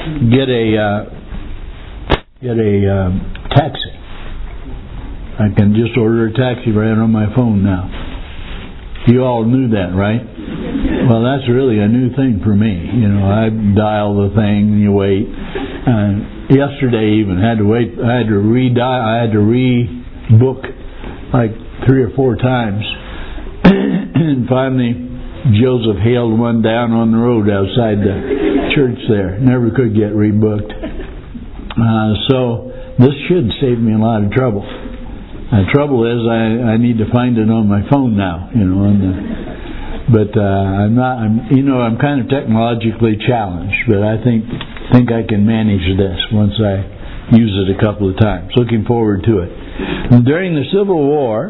get a taxi. I can just order a taxi right on my phone now. You all knew that, right? Well, that's really a new thing for me. I dial the thing and you wait. Yesterday even had to wait. I had to rebook like 3 or 4 times, and finally Joseph hailed one down on the road outside the church there. Never could get rebooked. So this should save me a lot of trouble. The trouble is I need to find it on my phone now, but I'm kind of technologically challenged, but I think I can manage this once I use it a couple of times. Looking forward to it. During the Civil War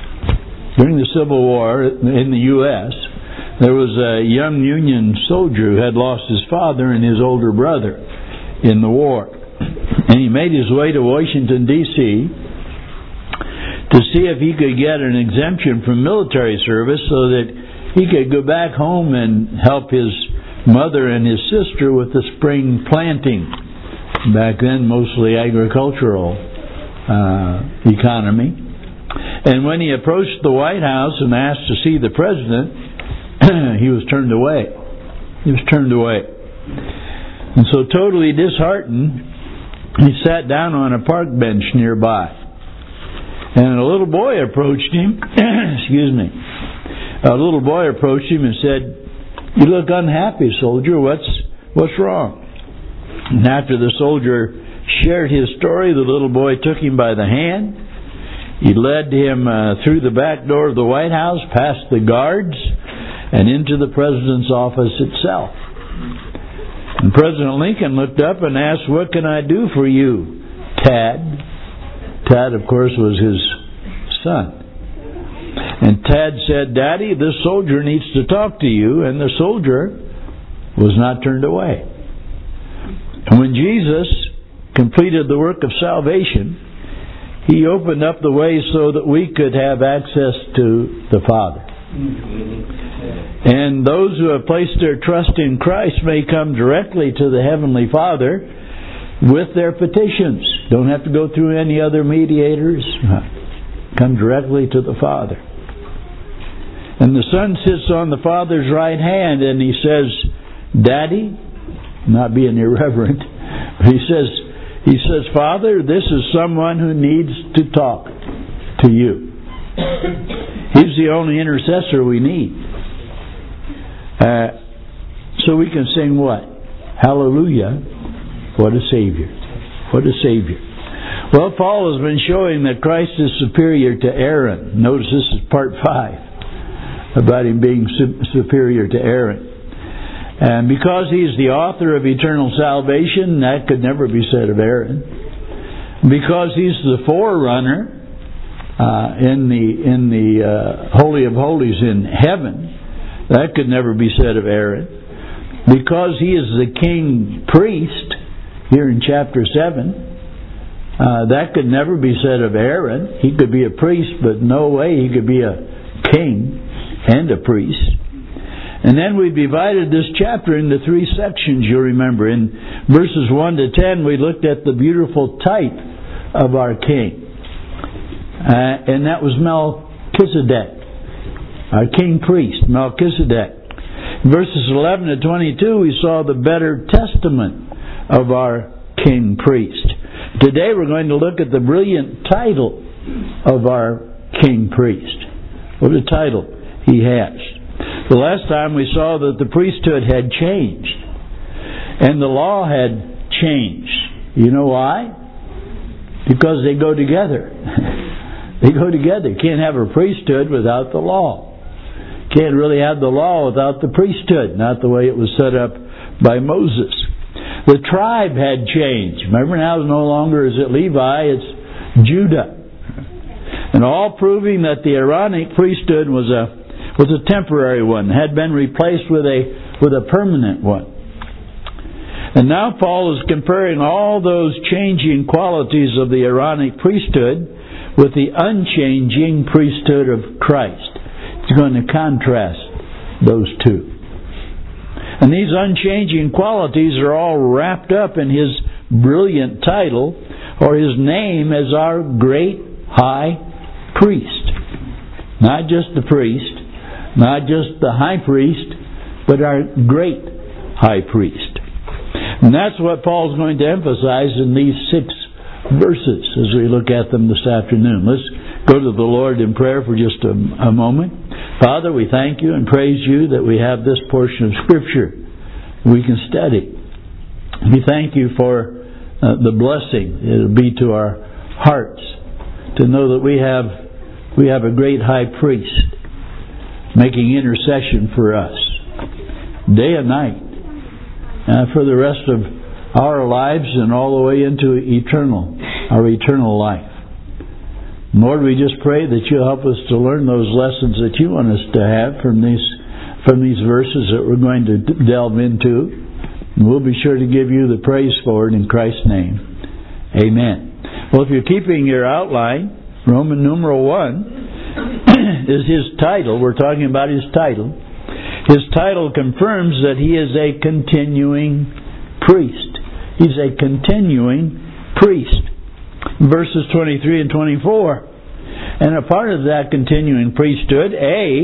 in the U.S., there was a young Union soldier who had lost his father and his older brother in the war, and he made his way to Washington, D.C., to see if he could get an exemption from military service so that he could go back home and help his mother and his sister with the spring planting. Back then, mostly agricultural economy. And when he approached the White House and asked to see the president, he was turned away. And so, totally disheartened, he sat down on a park bench nearby. And a little boy approached him. A little boy approached him and said, "You look unhappy, soldier. What's wrong?" And after the soldier shared his story, the little boy took him by the hand. He led him through the back door of the White House, past the guards, and into the president's office itself. And President Lincoln looked up and asked, "What can I do for you, Tad?" Tad, of course, was his son. And Tad said, "Daddy, this soldier needs to talk to you." And the soldier was not turned away. And when Jesus completed the work of salvation, He opened up the way so that we could have access to the Father. And those who have placed their trust in Christ may come directly to the Heavenly Father with their petitions. Don't have to go through any other mediators. Come directly to the Father. And the Son sits on the Father's right hand and He says, "Daddy," not being irreverent, He says, "Father, this is someone who needs to talk to you." He's the only intercessor we need. So we can sing what? Hallelujah. What a Savior. What a Savior. Well, Paul has been showing that Christ is superior to Aaron. Notice this is part 5 about Him being superior to Aaron. And because He's the author of eternal salvation, that could never be said of Aaron. Because He's the forerunner in the Holy of Holies in heaven, that could never be said of Aaron. Because He is the king priest here in chapter 7, that could never be said of Aaron. He could be a priest, but no way he could be a king and a priest. And then we divided this chapter into 3 sections, you'll remember. In verses 1 to 10, we looked at the beautiful type of our king. And that was Melchizedek, our king priest, Melchizedek. In verses 11 to 22, we saw the better testament of our king priest. Today we're going to look at the brilliant title of our king priest. What a title he has. The last time we saw that the priesthood had changed and the law had changed. You know why? Because they go together. They go together. You can't have a priesthood without the law. Can't really have the law without the priesthood, not the way it was set up by Moses. The tribe had changed. Remember, now it's no longer is it Levi, it's Judah. And all proving that the Aaronic priesthood was a temporary one, had been replaced with a permanent one. And now Paul is comparing all those changing qualities of the Aaronic priesthood with the unchanging priesthood of Christ. He's going to contrast those two. And these unchanging qualities are all wrapped up in His brilliant title, or His name as our great high priest. Not just the priest, not just the high priest, but our great high priest. And that's what Paul's going to emphasize in these 6 verses as we look at them this afternoon. Let's go to the Lord in prayer for just a moment. Father, we thank You and praise You that we have this portion of Scripture we can study. We thank You for the blessing it will be to our hearts to know that we have a great high priest making intercession for us day and night for the rest of our lives and all the way into our eternal life. Lord, we just pray that You'll help us to learn those lessons that You want us to have from these verses that we're going to delve into. And we'll be sure to give You the praise for it in Christ's name. Amen. Well, if you're keeping your outline, Roman numeral 1 is His title. We're talking about His title. His title confirms that He is a continuing priest. He's a continuing priest. Verses 23 and 24. And a part of that continuing priesthood,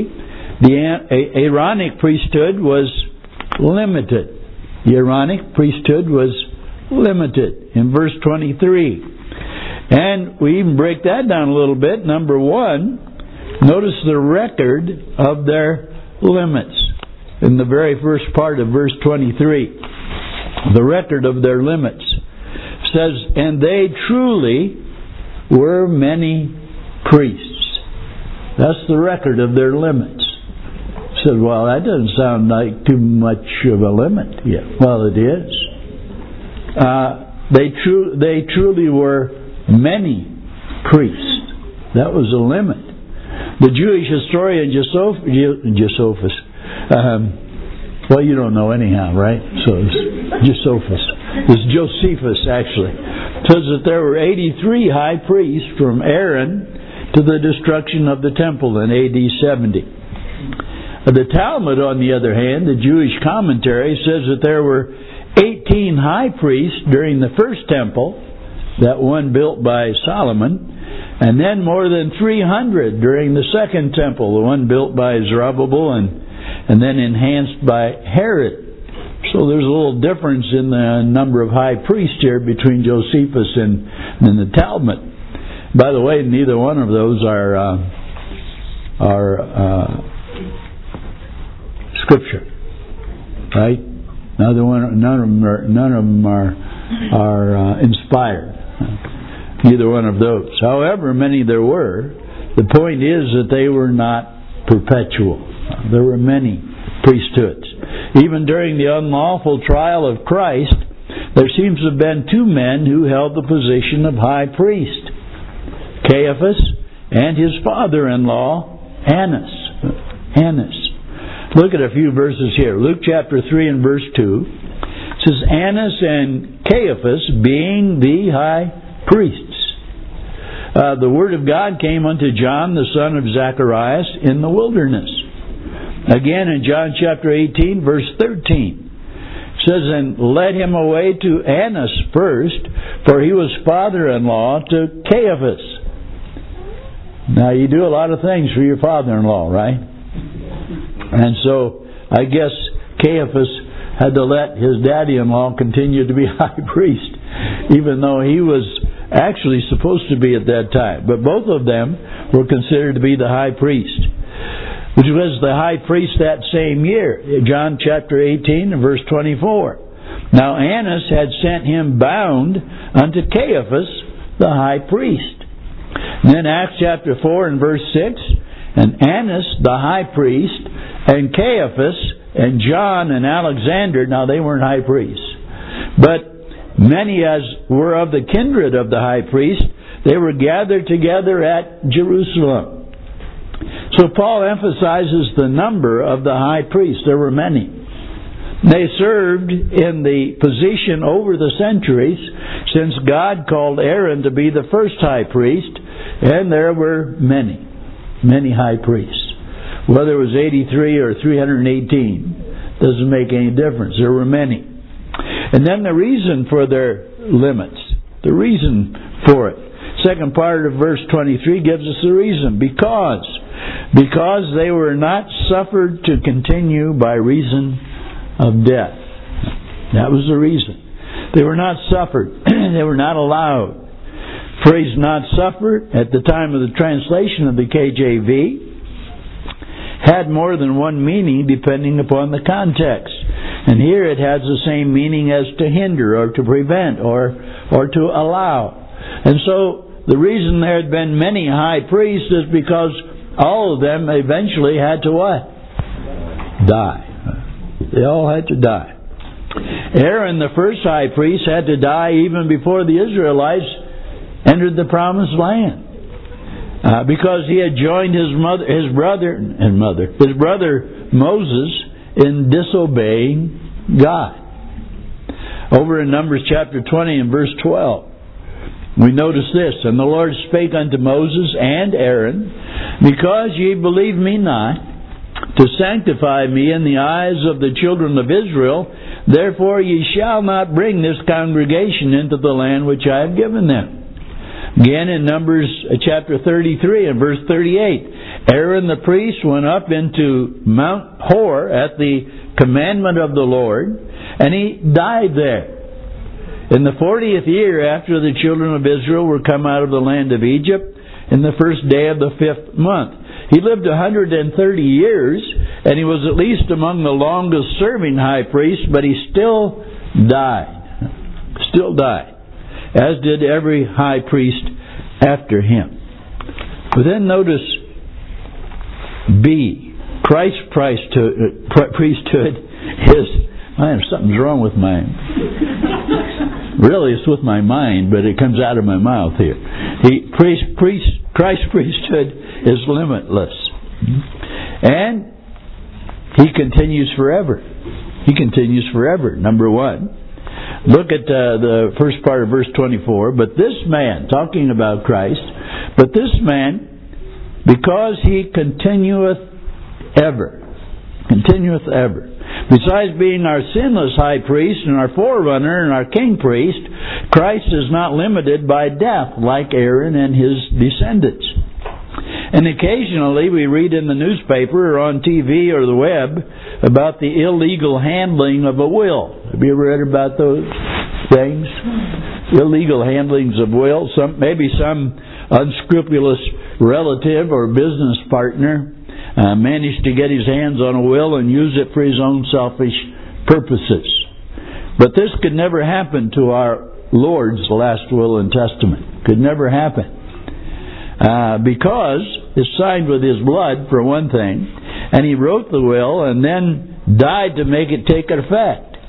the Aaronic priesthood was limited. The Aaronic priesthood was limited in verse 23. And we even break that down a little bit. Number 1, notice the record of their limits. In the very first part of verse 23, the record of their limits says, and they truly were many priests. That's the record of their limits. Said, well, that doesn't sound like too much of a limit. Yeah, well, it is. They truly were many priests. That was a limit. The Jewish historian Josephus, well, you don't know anyhow, right? So it's Josephus. It's Josephus, actually. Says that there were 83 high priests from Aaron to the destruction of the temple in AD 70. The Talmud, on the other hand, the Jewish commentary, says that there were 18 high priests during the first temple, that one built by Solomon, and then more than 300 during the second temple, the one built by Zerubbabel and then enhanced by Herod. So there's a little difference in the number of high priests here between Josephus and the Talmud. By the way, neither one of those are Scripture, right? None of them are inspired. Neither one of those. However many there were, the point is that they were not perpetual. There were many priesthoods. Even during the unlawful trial of Christ, there seems to have been 2 men who held the position of high priest, Caiaphas and his father-in-law, Annas. Look at a few verses here. Luke chapter 3 and verse 2. It says, Annas and Caiaphas being the high priests. The word of God came unto John, the son of Zacharias, in the wilderness. Again in John chapter 18, verse 13. It says, and led him away to Annas first, for he was father-in-law to Caiaphas. Now you do a lot of things for your father-in-law, right? And so I guess Caiaphas had to let his daddy-in-law continue to be high priest, even though he was actually supposed to be at that time. But both of them were considered to be the high priest, which was the high priest that same year. John chapter 18 and verse 24. Now Annas had sent him bound unto Caiaphas, the high priest. And then Acts chapter 4 and verse 6. And Annas, the high priest, and Caiaphas, and John, and Alexander, now they weren't high priests, but many as were of the kindred of the high priest, they were gathered together at Jerusalem. So Paul emphasizes the number of the high priests. There were many. They served in the position over the centuries, since God called Aaron to be the first high priest, and there were many high priests. Whether it was 83 or 318, Doesn't make any difference. There were many. And then the reason for their limits. The reason for it. Second part of verse 23 gives us the reason. Because they were not suffered to continue by reason of death. That was the reason. They were not suffered. They were not allowed. Phrase not suffered at the time of the translation of the KJV had more than one meaning depending upon the context. And here it has the same meaning as to hinder or to prevent or to allow. And so the reason there had been many high priests is because all of them eventually had to what? Die. They all had to die. Aaron, the first high priest, had to die even before the Israelites entered the promised land. Because he had joined his brother Moses in disobeying God. Over in Numbers chapter 20 and verse 12, we notice this. And the Lord spake unto Moses and Aaron, because ye believe me not, to sanctify me in the eyes of the children of Israel, therefore ye shall not bring this congregation into the land which I have given them. Again in Numbers chapter 33 and verse 38, Aaron the priest went up into Mount Hor at the commandment of the Lord, and he died there. In the 40th year after the children of Israel were come out of the land of Egypt, in the first day of the 5th month. He lived 130 years, and he was at least among the longest serving high priests, but he still died. Still died. As did every high priest after him. But then notice B. Christ's priesthood is... something's wrong with my... Really, it's with my mind, but it comes out of my mouth here. Christ's priesthood is limitless. And he continues forever. He continues forever. Number one. Look at the first part of verse 24. But this man, talking about Christ, but this man, because he continueth ever. Continueth ever. Besides being our sinless high priest and our forerunner and our king priest, Christ is not limited by death like Aaron and his descendants. And occasionally we read in the newspaper or on TV or the web about the illegal handling of a will. Have you ever read about those things? Illegal handlings of wills. Maybe some unscrupulous relative or business partner managed to get his hands on a will and use it for his own selfish purposes. But this could never happen to our Lord's last will and testament. Could never happen. Because it's signed with his blood, for one thing, and he wrote the will and then died to make it take effect.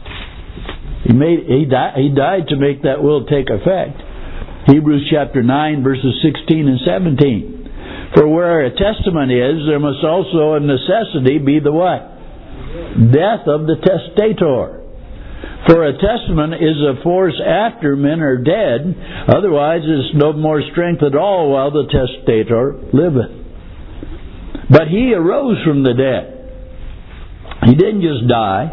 He died to make that will take effect. Hebrews chapter 9, verses 16 and 17. For where a testament is, there must also of necessity be the what? Death of the testator. For a testament is of force after men are dead, otherwise it is no more strength at all while the testator liveth. But he arose from the dead. He didn't just die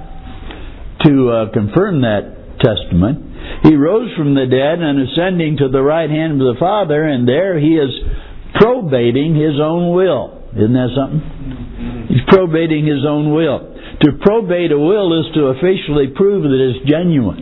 to confirm that testament. He rose from the dead and ascending to the right hand of the Father, and there he is probating his own will. Isn't that something? He's probating his own will. To probate a will is to officially prove that it's genuine.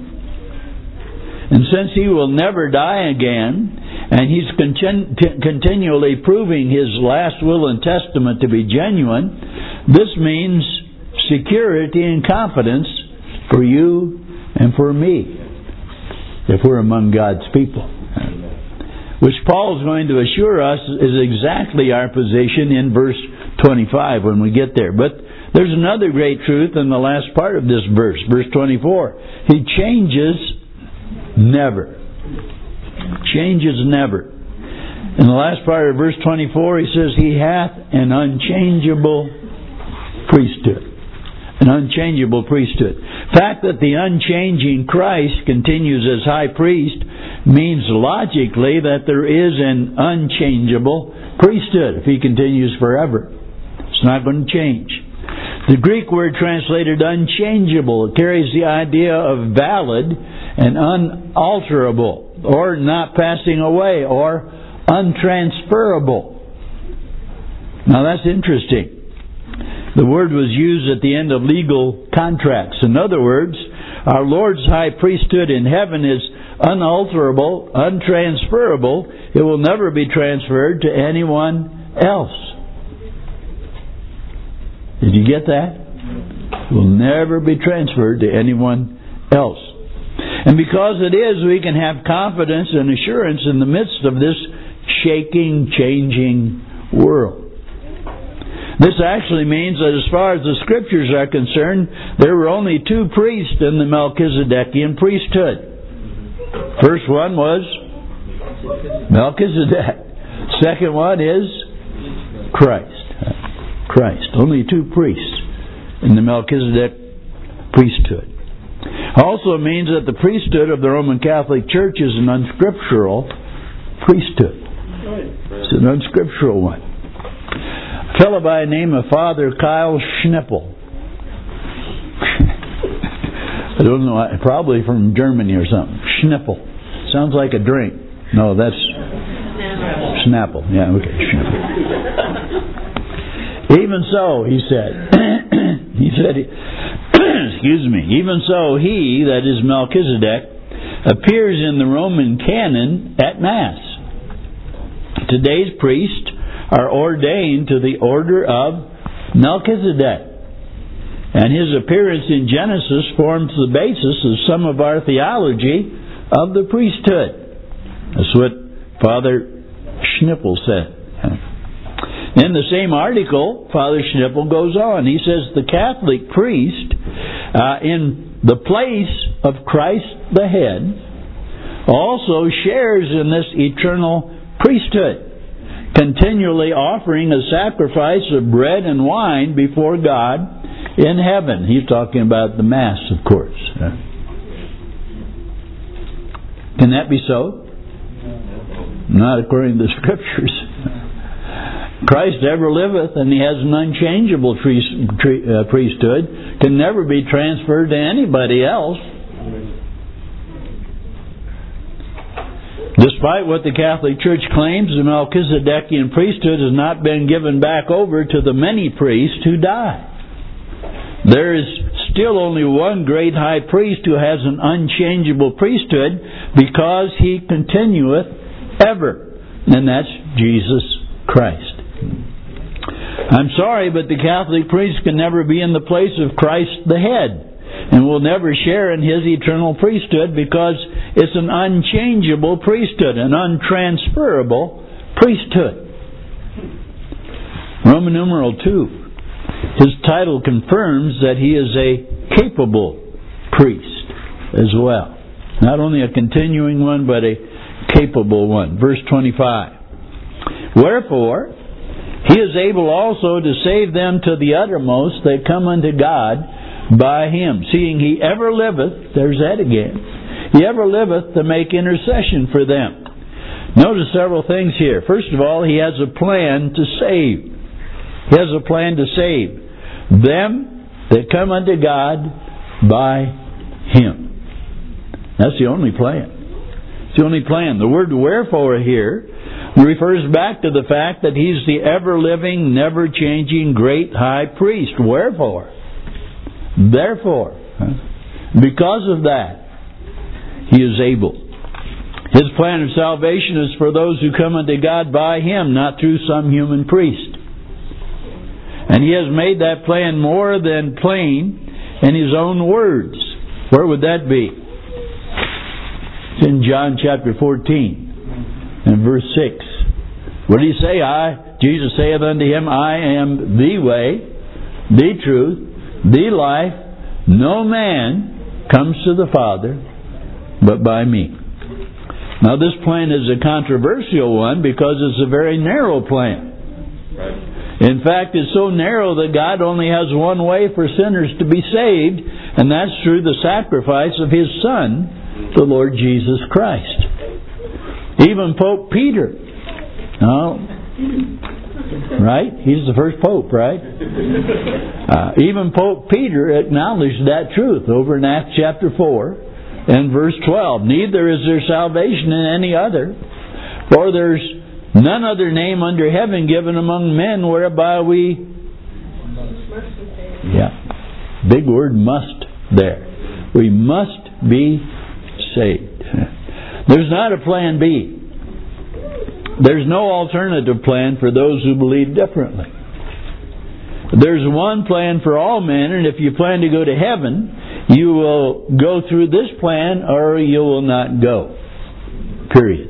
And since he will never die again, and he's continually proving his last will and testament to be genuine, this means security and confidence for you and for me, if we're among God's people. Which Paul is going to assure us is exactly our position in verse 25 when we get there. But there's another great truth in the last part of this verse, verse 24. He changes never. Changes never. In the last part of verse 24, he says, He hath an unchangeable priesthood. An unchangeable priesthood. The fact that the unchanging Christ continues as high priest means logically that there is an unchangeable priesthood if he continues forever. It's not going to change. The Greek word translated unchangeable carries the idea of valid and unalterable, or not passing away, or untransferable. Now that's interesting. The word was used at the end of legal contracts. In other words, our Lord's high priesthood in heaven is unalterable, untransferable. It will never be transferred to anyone else. Did you get that? It will never be transferred to anyone else. And because it is, we can have confidence and assurance in the midst of this shaking, changing world. This actually means that as far as the Scriptures are concerned, there were only two priests in the Melchizedekian priesthood. First one was Melchizedek. Second one is Christ. Only two priests in the Melchizedek priesthood. Also means that the priesthood of the Roman Catholic Church is an unscriptural priesthood. It's an unscriptural one. A fellow by the name of Father Kyle Schnippel. I don't know, probably from Germany or something. Schnippel. Sounds like a drink. No, that's Snapple. Yeah, okay, Schnippel. Even so, he said, excuse me, even so he, that is Melchizedek, appears in the Roman canon at Mass. Today's priests are ordained to the order of Melchizedek, and his appearance in Genesis forms the basis of some of our theology of the priesthood. That's what Father Schnippel said. In the same article, Father Schnippel goes on. He says the Catholic priest, in the place of Christ the head, also shares in this eternal priesthood, continually offering a sacrifice of bread and wine before God in heaven. He's talking about the Mass, of course. Can that be so? Not according to the Scriptures. Christ ever liveth, and He has an unchangeable priesthood, can never be transferred to anybody else. Despite what the Catholic Church claims, the Melchizedekian priesthood has not been given back over to the many priests who died. There is still only one great high priest who has an unchangeable priesthood, because He continueth ever, and that's Jesus Christ. I'm sorry, but the Catholic priest can never be in the place of Christ the head, and will never share in His eternal priesthood, because it's an unchangeable priesthood, an untransferable priesthood. Roman numeral 2. His title confirms that he is a capable priest as well. Not only a continuing one, but a capable one. Verse 25. Wherefore, He is able also to save them to the uttermost that come unto God by Him, seeing He ever liveth, there's that again, He ever liveth to make intercession for them. Notice several things here. First of all, He has a plan to save. He has a plan to save them that come unto God by Him. That's the only plan. It's the only plan. The word wherefore here refers back to the fact that He's the ever-living, never-changing, great high priest. Wherefore? Therefore. Because of that, He is able. His plan of salvation is for those who come unto God by Him, not through some human priest. And He has made that plan more than plain in His own words. Where would that be? It's in John chapter 14 and verse 6. What did He say? Jesus saith unto him, I am the way, the truth, the life. No man comes to the Father but by me. Now this plan is a controversial one because it's a very narrow plan. In fact, it's so narrow that God only has one way for sinners to be saved, and that's through the sacrifice of His Son, the Lord Jesus Christ. Even Pope Peter, Right? He's the first pope, right? Even Pope Peter acknowledged that truth over in Acts chapter 4 and verse 12. Neither is there salvation in any other, for there's none other name under heaven given among men whereby we... Yeah. Big word must there. We must be saved. There's not a plan B. There's no alternative plan for those who believe differently. There's one plan for all men, and if you plan to go to heaven, you will go through this plan or you will not go. Period.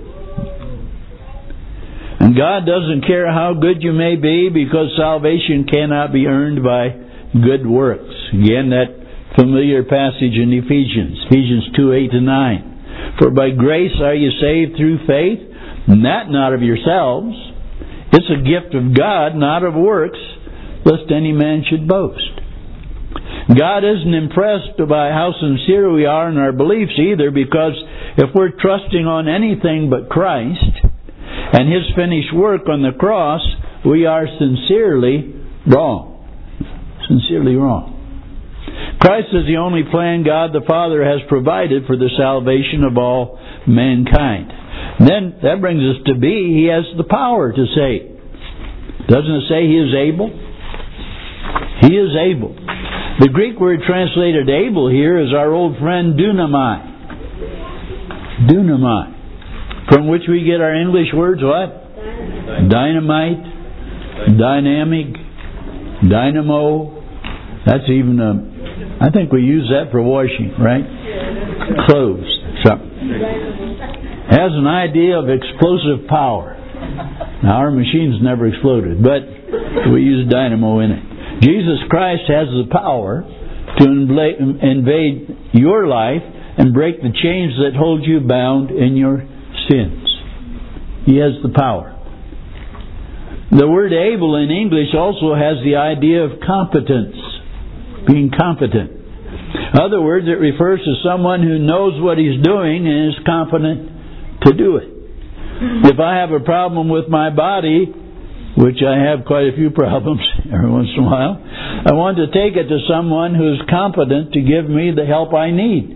And God doesn't care how good you may be, because salvation cannot be earned by good works. Again, that familiar passage in Ephesians 2:8-9. For by grace are you saved through faith, and that not of yourselves. It's a gift of God, not of works, lest any man should boast. God isn't impressed by how sincere we are in our beliefs either, because if we're trusting on anything but Christ and His finished work on the cross, we are sincerely wrong. Sincerely wrong. Christ is the only plan God the Father has provided for the salvation of all mankind. Then that brings us to B. He has the power to save. Doesn't it say He is able? He is able. The Greek word translated able here is our old friend dunamai. Dunamai. From which we get our English words what? Dynamite, dynamic, dynamo. That's even I think we use that for washing, right? Clothes. Something. Has an idea of explosive power. Now, our machines never exploded, but we use dynamo in it. Jesus Christ has the power to invade your life and break the chains that hold you bound in your sins. He has the power. The word able in English also has the idea of competence. Being competent. In other words, it refers to someone who knows what he's doing and is competent to do it. If I have a problem with my body, which I have quite a few problems every once in a while, I want to take it to someone who's competent to give me the help I need.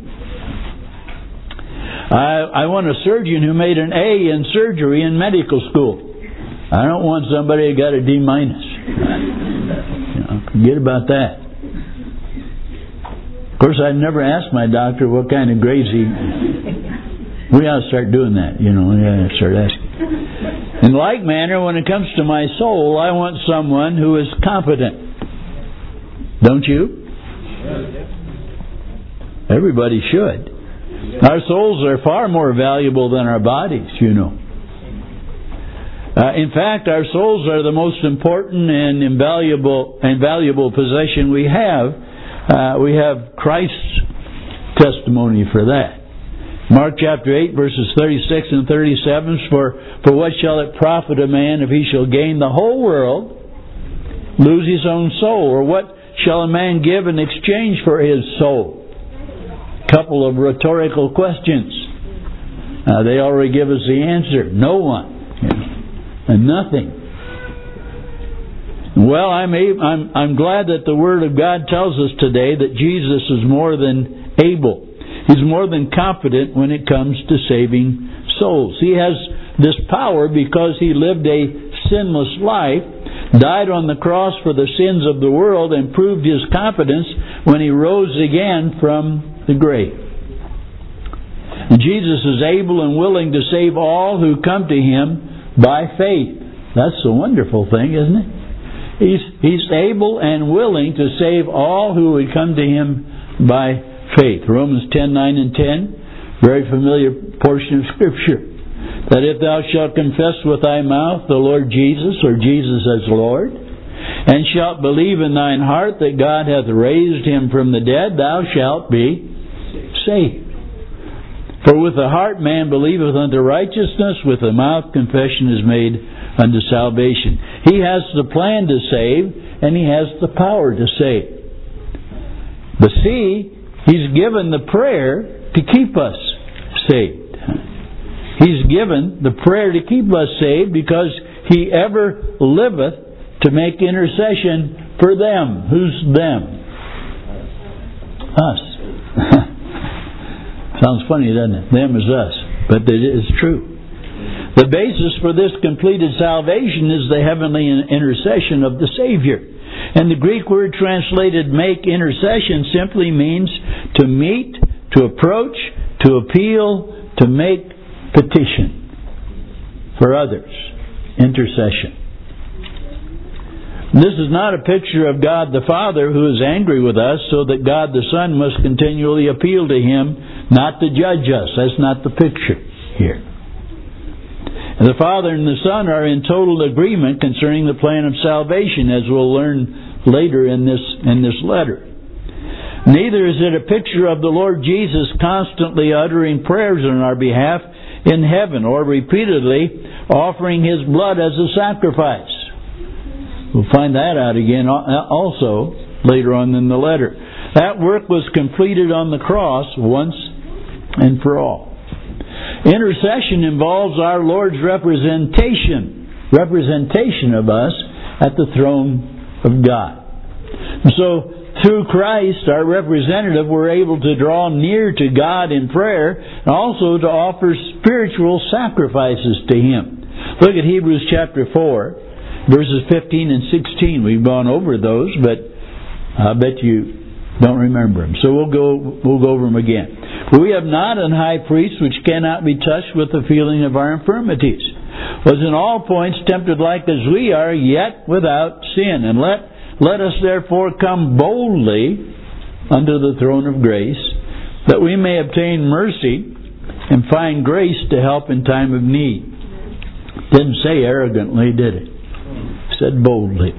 I want a surgeon who made an A in surgery in medical school. I don't want somebody who got a D-. Forget about that. Of course, I've never asked my doctor what kind of grades he... We ought to start doing that, We ought to start asking. In like manner, when it comes to my soul, I want someone who is competent. Don't you? Everybody should. Our souls are far more valuable than our bodies, In fact, our souls are the most important and invaluable possession we have. We have Christ's testimony for that. Mark chapter 8 verses 36 and 37, for what shall it profit a man if he shall gain the whole world, lose his own soul? Or what shall a man give in exchange for his soul? Couple of rhetorical questions. They already give us the answer. No one. And nothing. Well, I'm glad that the Word of God tells us today that Jesus is more than able. He's more than competent when it comes to saving souls. He has this power because He lived a sinless life, died on the cross for the sins of the world, and proved His competence when He rose again from the grave. Jesus is able and willing to save all who come to Him by faith. That's a wonderful thing, isn't it? He's able and willing to save all who would come to Him by faith. Romans 10:9 and 10, very familiar portion of Scripture. That if thou shalt confess with thy mouth the Lord Jesus, or Jesus as Lord, and shalt believe in thine heart that God hath raised Him from the dead, thou shalt be saved. For with the heart man believeth unto righteousness, with the mouth confession is made unto salvation. He has the plan to save, and He has the power to save. But see, He's given the prayer to keep us saved. He's given the prayer to keep us saved because He ever liveth to make intercession for them. Who's them? Us. Sounds funny, doesn't it? Them is us. But it is true. The basis for this completed salvation is the heavenly intercession of the Savior. And the Greek word translated make intercession simply means to meet, to approach, to appeal, to make petition for others. Intercession. This is not a picture of God the Father who is angry with us, so that God the Son must continually appeal to Him not to judge us. That's not the picture here. The Father and the Son are in total agreement concerning the plan of salvation, as we'll learn later in this letter. Neither is it a picture of the Lord Jesus constantly uttering prayers on our behalf in heaven, or repeatedly offering His blood as a sacrifice. We'll find that out again also later on in the letter. That work was completed on the cross once and for all. Intercession involves our Lord's representation of us at the throne of God. So, through Christ, our representative, we're able to draw near to God in prayer and also to offer spiritual sacrifices to Him. Look at Hebrews chapter 4, verses 15 and 16. We've gone over those, but I bet you don't remember them. So we'll go over them again. We have not an high priest which cannot be touched with the feeling of our infirmities, was in all points tempted like as we are, yet without sin. And let us therefore come boldly unto the throne of grace, that we may obtain mercy and find grace to help in time of need. Didn't say arrogantly, did it? Said boldly.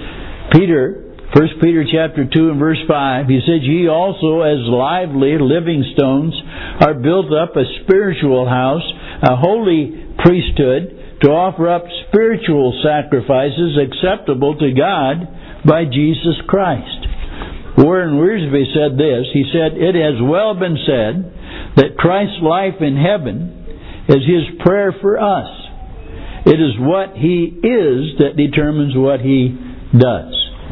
1 Peter chapter 2 and verse 5, he said, Ye also as lively living stones are built up a spiritual house, a holy priesthood, to offer up spiritual sacrifices acceptable to God by Jesus Christ. Warren Wiersbe said this, he said, It has well been said that Christ's life in heaven is His prayer for us. It is what He is that determines what He does.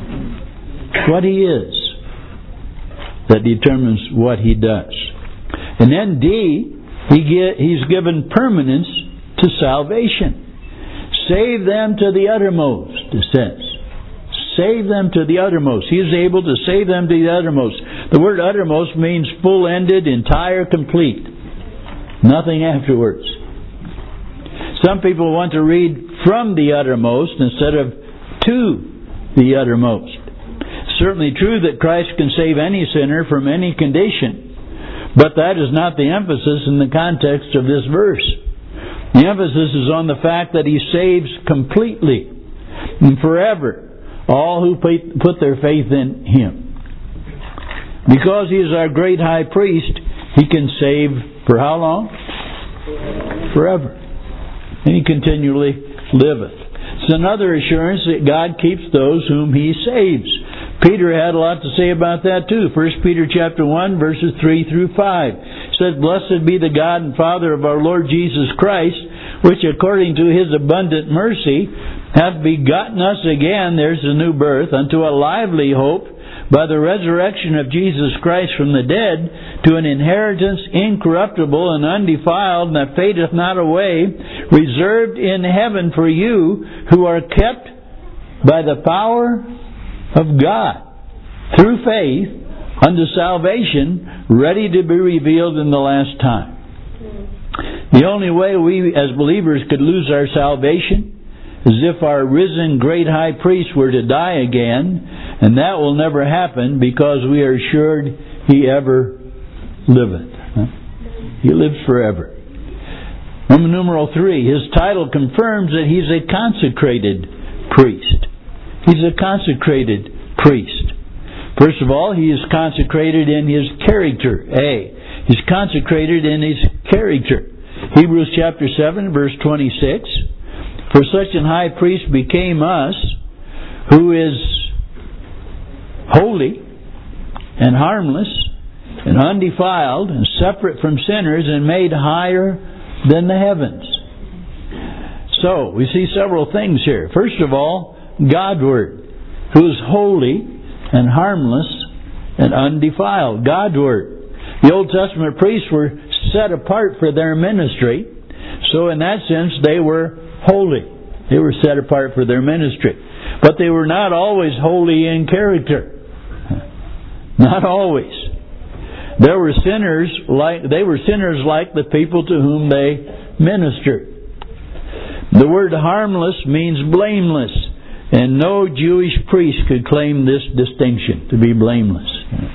What He is that determines what He does. And then D, He's given permanence to salvation. Save them to the uttermost, it says. Save them to the uttermost. He is able to save them to the uttermost. The word uttermost means full-ended, entire, complete. Nothing afterwards. Some people want to read from the uttermost instead of to the uttermost. Certainly true that Christ can save any sinner from any condition, but that is not the emphasis in the context of this verse. The emphasis is on the fact that He saves completely and forever all who put their faith in Him. Because He is our great high priest, He can save for how long? Forever. And He continually liveth. It's another assurance that God keeps those whom He saves. Peter had a lot to say about that too. 1 Peter chapter 1, verses 3 through 5. It says, Blessed be the God and Father of our Lord Jesus Christ, which according to His abundant mercy hath begotten us again, there's a new birth, unto a lively hope, by the resurrection of Jesus Christ from the dead, to an inheritance incorruptible and undefiled, and that fadeth not away, reserved in heaven for you, who are kept by the power of God, through faith, unto salvation, ready to be revealed in the last time. The only way we as believers could lose our salvation is if our risen great high priest were to die again, and that will never happen because we are assured He ever liveth. He lives forever. Roman numeral 3, His title confirms that He's a consecrated priest. He's a consecrated priest. First of all, He is consecrated in His character. He's consecrated in His character. Hebrews chapter 7, verse 26. For such an high priest became us, who is holy and harmless and undefiled and separate from sinners and made higher than the heavens. so? We see several things here. First of all, Godward, who is holy and harmless and undefiled. Godward. The Old Testament priests were set apart for their ministry, so in that sense they were holy. They were set apart for their ministry. But they were not always holy in character. Not always. They were sinners like the people to whom they ministered. The word harmless means blameless, and no Jewish priest could claim this distinction, to be blameless.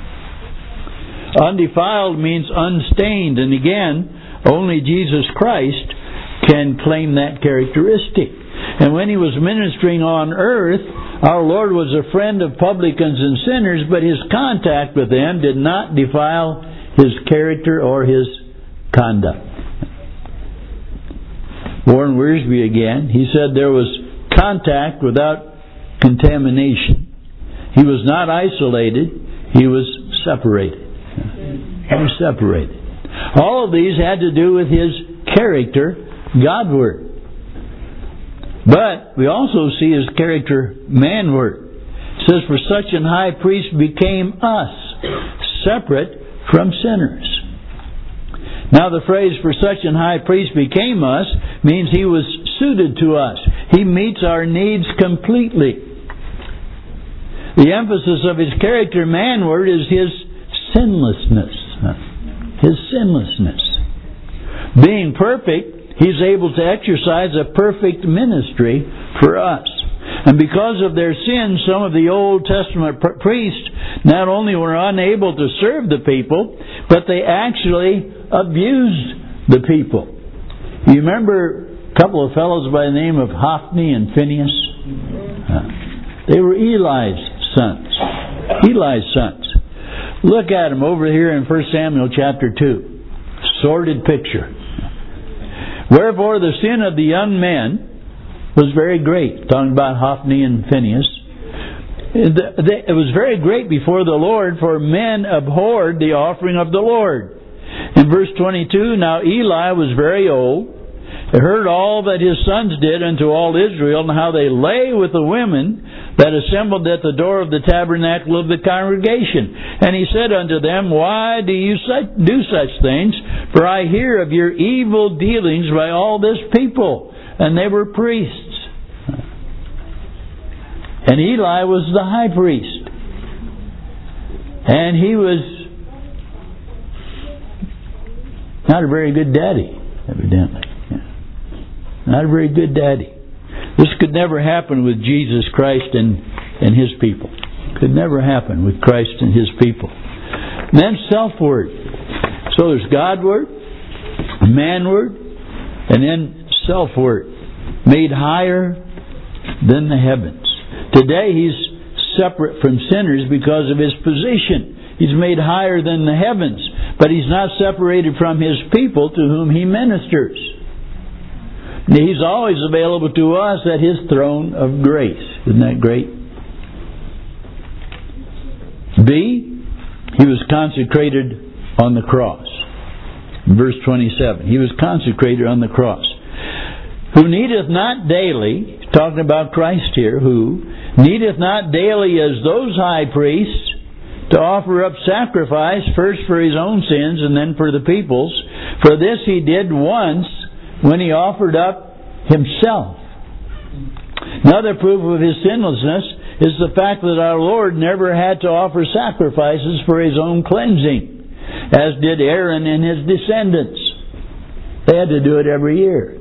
Undefiled means unstained, and again, only Jesus Christ can claim that characteristic. And when He was ministering on earth, our Lord was a friend of publicans and sinners, but His contact with them did not defile His character or His conduct. Warren Wiersbe again, he said there was contact without contamination. He was not isolated, He was separated. He was separated. All of these had to do with His character, Godward. But we also see His character manward. It says, for such an high priest became us, separate from sinners. Now the phrase, for such an high priest became us, means He was suited to us. He meets our needs completely. The emphasis of His character manward is His sinlessness. His sinlessness. Being perfect, He's able to exercise a perfect ministry for us. And because of their sins, some of the Old Testament priests not only were unable to serve the people, but they actually abused the people. You remember a couple of fellows by the name of Hophni and Phinehas? They were Eli's sons. Eli's sons. Look at them over here in 1 Samuel chapter 2. Sordid picture. Wherefore the sin of the young men was very great. Talking about Hophni and Phinehas. It was very great before the Lord, for men abhorred the offering of the Lord. In verse 22, now Eli was very old. He heard all that his sons did unto all Israel, and how they lay with the women that assembled at the door of the tabernacle of the congregation. And he said unto them, why do you do such things? For I hear of your evil dealings by all this people. And they were priests. And Eli was the high priest. And he was not a very good daddy, evidently. Not a very good daddy. This could never happen with Jesus Christ and His people. Could never happen with Christ and His people. And then self-word. So there's God-word, man-word, and then self-word. Made higher than the heavens. Today He's separate from sinners because of His position. He's made higher than the heavens. But He's not separated from His people to whom He ministers. He's always available to us at His throne of grace. Isn't that great? B, He was consecrated on the cross. Verse 27. He was consecrated on the cross. Who needeth not daily, talking about Christ here, who needeth not daily as those high priests to offer up sacrifice, first for His own sins and then for the people's. For this He did once, when He offered up Himself. Another proof of His sinlessness is the fact that our Lord never had to offer sacrifices for His own cleansing, as did Aaron and his descendants. They had to do it every year.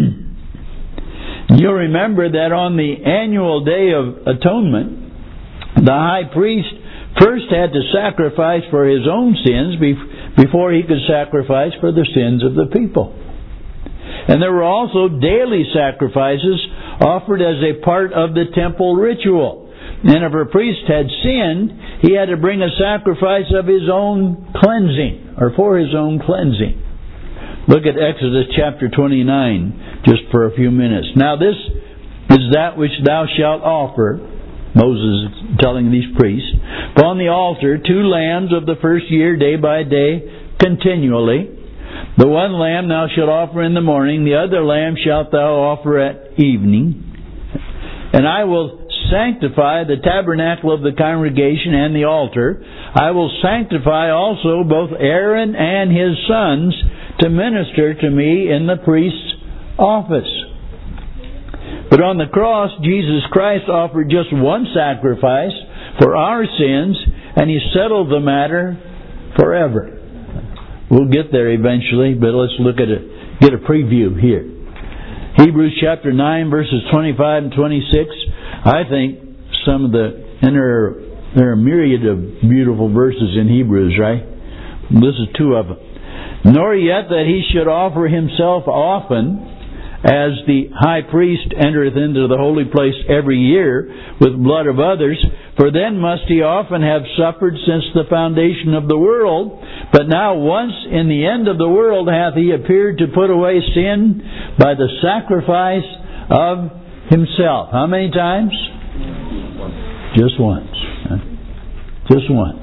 You'll remember that on the annual Day of Atonement, the high priest first had to sacrifice for his own sins before he could sacrifice for the sins of the people. And there were also daily sacrifices offered as a part of the temple ritual. And if a priest had sinned, he had to bring a sacrifice of his own cleansing, or for his own cleansing. Look at Exodus chapter 29, just for a few minutes. Now this is that which thou shalt offer, Moses is telling these priests, upon the altar 2 lambs of the first year, day by day, continually. The one lamb thou shalt offer in the morning, the other lamb shalt thou offer at evening. And I will sanctify the tabernacle of the congregation and the altar. I will sanctify also both Aaron and his sons to minister to me in the priest's office. But on the cross, Jesus Christ offered just one sacrifice for our sins, and He settled the matter forever. We'll get there eventually, but let's look at it. Get a preview here. Hebrews chapter 9, verses 25 and 26. I think some of and there are a myriad of beautiful verses in Hebrews, right? This is two of them. Nor yet that he should offer himself often, as the high priest entereth into the holy place every year with blood of others, for then must he often have suffered since the foundation of the world. But now once in the end of the world hath he appeared to put away sin by the sacrifice of himself. How many times? Just once. Just once.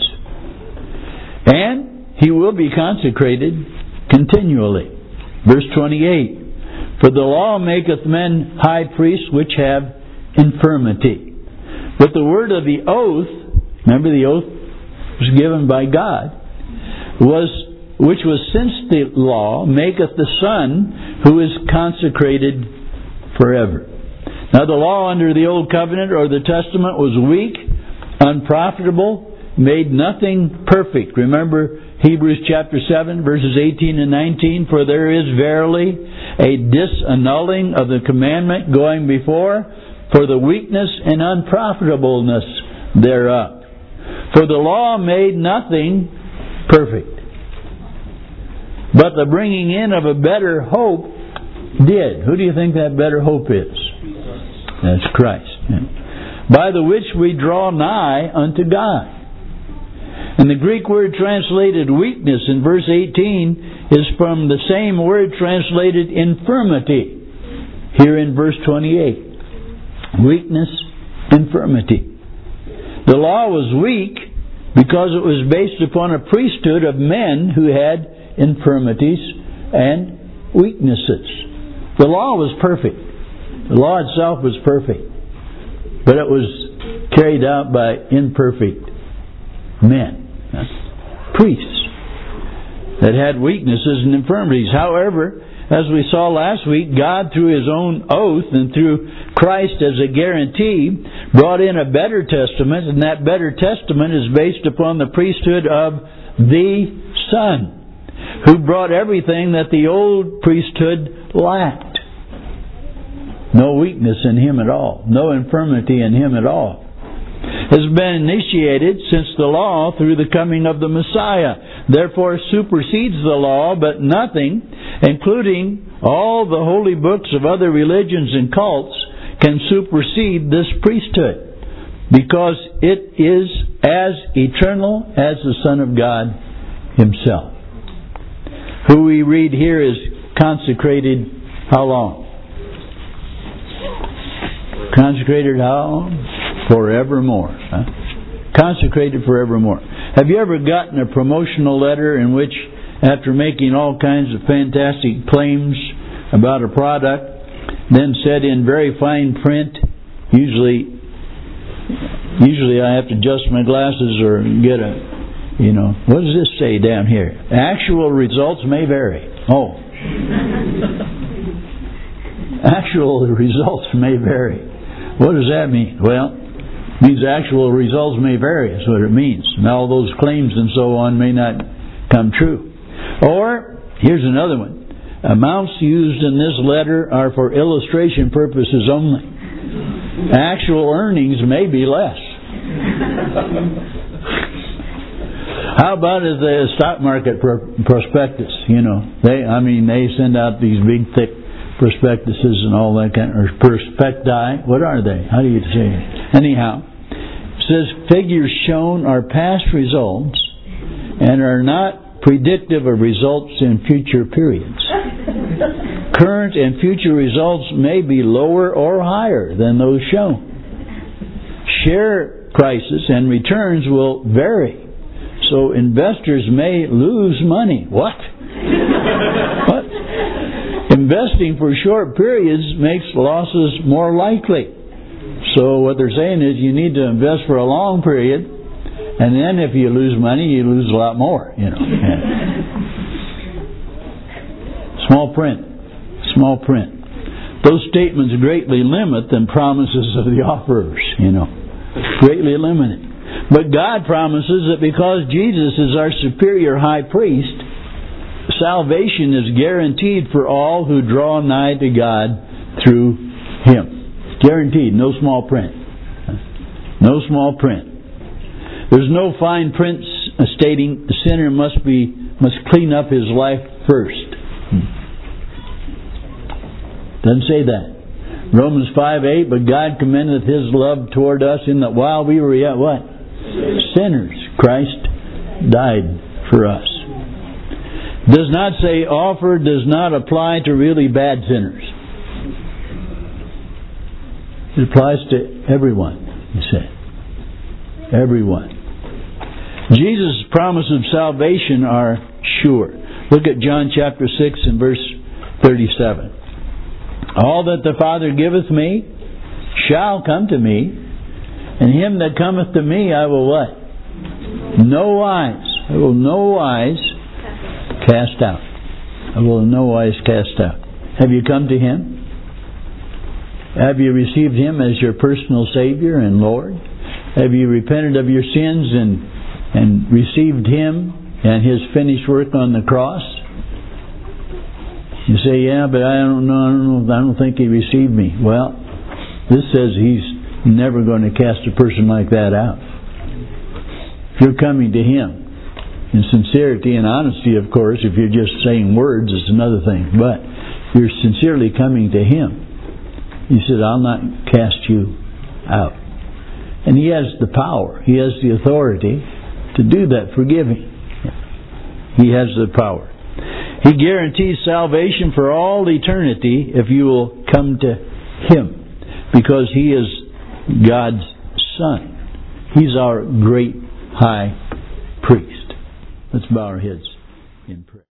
And he will be consecrated continually. Verse 28. For the law maketh men high priests which have infirmity. But the word of the oath, remember the oath was given by God, which was since the law, maketh the Son who is consecrated forever. Now the law under the Old Covenant or the Testament was weak, unprofitable, made nothing perfect. Remember Hebrews chapter 7, verses 18 and 19, for there is verily a disannulling of the commandment going before, for the weakness and unprofitableness thereof. For the law made nothing perfect, but the bringing in of a better hope did. Who do you think that better hope is? That's Christ. By the which we draw nigh unto God. And the Greek word translated weakness in verse 18 is from the same word translated infirmity here in verse 28. Weakness, infirmity. The law was weak because it was based upon a priesthood of men who had infirmities and weaknesses. The law was perfect. The law itself was perfect. But it was carried out by imperfect men, priests, that had weaknesses and infirmities. However, as we saw last week, God, through His own oath and through Christ as a guarantee, brought in a better testament, and that better testament is based upon the priesthood of the Son, who brought everything that the old priesthood lacked. No weakness in Him at all. No infirmity in Him at all. Has been initiated since the law through the coming of the Messiah. Therefore supersedes the law, but nothing, including all the holy books of other religions and cults, can supersede this priesthood, because it is as eternal as the Son of God Himself, who we read here is consecrated how long? Consecrated how long? Forevermore. Consecrated forevermore. Have you ever gotten a promotional letter in which, after making all kinds of fantastic claims about a product, then said in very fine print, usually I have to adjust my glasses or get what does this say down here? Actual results may vary. Oh. Actual results may vary. What does that mean? Well, it means actual results may vary. That's what it means. And all those claims and so on may not come true. Or, here's another one. Amounts used in this letter are for illustration purposes only. Actual earnings may be less. How about the stock market prospectus? They send out these big, thick prospectuses and all that kind of, or prospecti. What are they? How do you say it? Anyhow, it says figures shown are past results and are not predictive of results in future periods. Current and future results may be lower or higher than those shown. Share prices and returns will vary, so investors may lose money. What? Investing for short periods makes losses more likely. So what they're saying is you need to invest for a long period, and then if you lose money, you lose a lot more. Small print. Small print. Those statements greatly limit the promises of the offerers. Greatly limit it. But God promises that because Jesus is our superior high priest, salvation is guaranteed for all who draw nigh to God through Him. Guaranteed. No small print. No small print. There's no fine print stating the sinner must clean up his life first. Doesn't say that. Romans 5:8, but God commendeth His love toward us in that while we were yet what? Sinners, Christ died for us. Does not say offer does not apply to really bad sinners. It applies to everyone, he said. Everyone. Jesus' promises of salvation are sure. Look at John chapter 6 and verse 37. All that the Father giveth me shall come to me, and him that cometh to me I will what? No wise. I will no wise cast out. I will no wise cast out. Have you come to Him? Have you received Him as your personal Savior and Lord? Have you repented of your sins and received Him and His finished work on the cross? You say, yeah, but I don't know. I don't think He received me. Well, this says He's never going to cast a person like that out. If you're coming to Him in sincerity and honesty, of course, if you're just saying words, it's another thing. But if you're sincerely coming to Him, He said, I'll not cast you out. And He has the power. He has the authority to do that forgiving. He has the power. He guarantees salvation for all eternity if you will come to Him, because He is God's Son. He's our great high priest. Let's bow our heads in prayer.